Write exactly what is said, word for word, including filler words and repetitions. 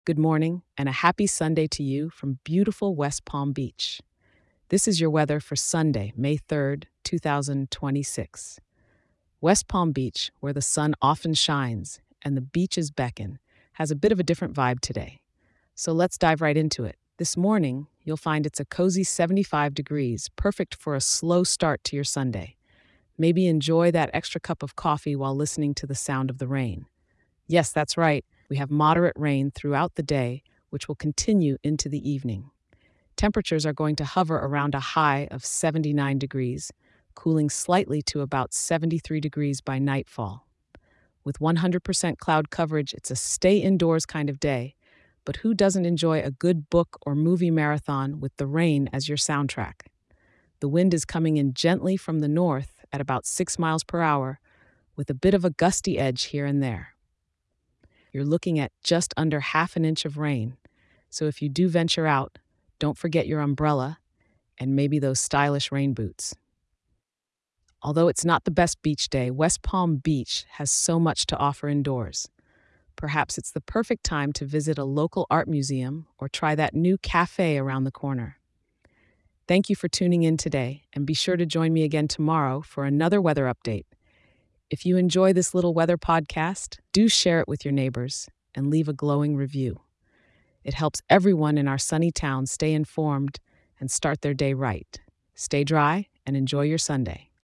good morning, and a happy Sunday to you from beautiful West Palm Beach. This is your weather for Sunday, May third, two thousand twenty-six. West Palm Beach, where the sun often shines and the beaches beckon, has a bit of a different vibe today. So let's dive right into it. This morning, you'll find it's a cozy seventy-five degrees, perfect for a slow start to your Sunday. Maybe enjoy that extra cup of coffee while listening to the sound of the rain. Yes, that's right. We have moderate rain throughout the day, which will continue into the evening. Temperatures are going to hover around a high of seventy-nine degrees, cooling slightly to about seventy-three degrees by nightfall. With one hundred percent cloud coverage, it's a stay indoors kind of day, but who doesn't enjoy a good book or movie marathon with the rain as your soundtrack? The wind is coming in gently from the north at about six miles per hour, with a bit of a gusty edge here and there. You're looking at just under half an inch of rain, so if you do venture out, don't forget your umbrella and maybe those stylish rain boots. Although it's not the best beach day, West Palm Beach has so much to offer indoors. Perhaps it's the perfect time to visit a local art museum or try that new cafe around the corner. Thank you for tuning in today, and be sure to join me again tomorrow for another weather update. If you enjoy this little weather podcast, do share it with your neighbors and leave a glowing review. It helps everyone in our sunny town stay informed and start their day right. Stay dry and enjoy your Sunday.